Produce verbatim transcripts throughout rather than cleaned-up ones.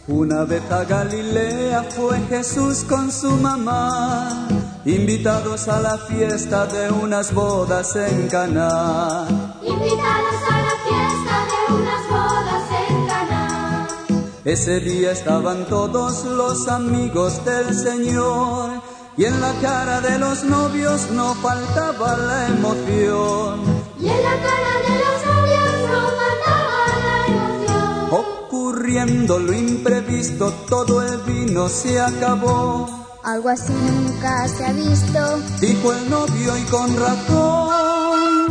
Una vez a Galilea fue Jesús con su mamá, invitados a la fiesta de unas bodas en Caná. Invitados a la fiesta de unas bodas en Caná. Ese día estaban todos los amigos del Señor, y en la cara de los novios no faltaba la emoción. Y en la cara de los novios no faltaba la emoción. Ocurriendo lo imprevisto, todo el vino se acabó. Algo así nunca se ha visto, dijo el novio y con razón.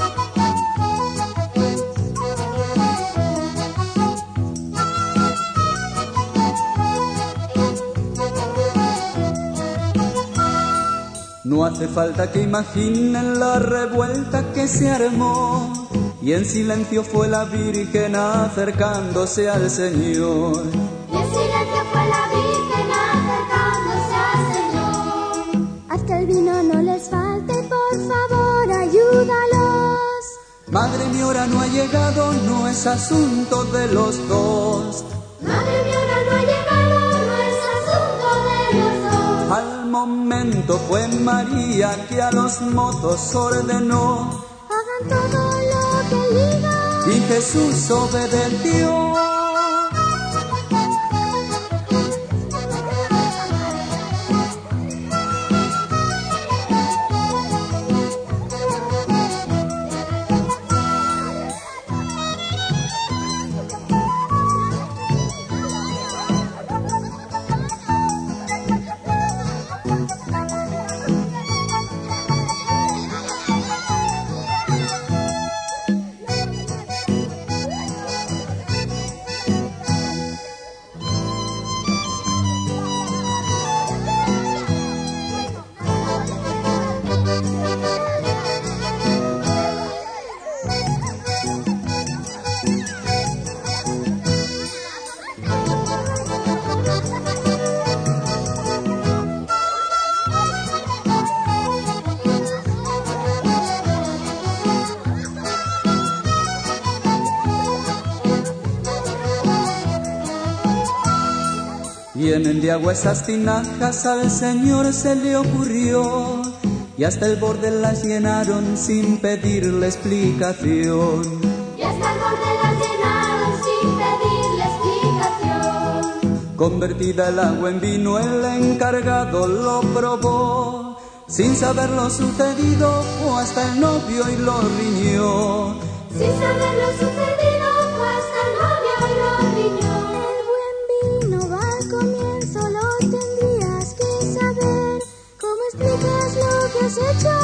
No hace falta que imaginen la revuelta que se armó, y en silencio fue la Virgen acercándose al Señor. Y en silencio fue la Virgen acercándose al Señor. Haz que el vino no les falte, por favor, ayúdalos. Madre, mi hora no ha llegado, no es asunto de los dos. Madre, mi hora no ha llegado, no es asunto de los dos. Al momento fue María que a los mozos ordenó: hagan todo lo que él diga. Y Jesús obedeció. Llenen de agua esas tinajas, al Señor se le ocurrió, y hasta el borde las llenaron sin pedirle explicación. Y hasta el borde las llenaron sin pedirle explicación. Convertida el agua en vino, el encargado lo probó. Sin saber lo sucedido, fue hasta el novio y lo riñó. Sin saber lo sucedido, fue hasta el novio y lo riñó. El buen vino va al comienzo, lo tendrías que saber. ¿Cómo explicas lo que has hecho?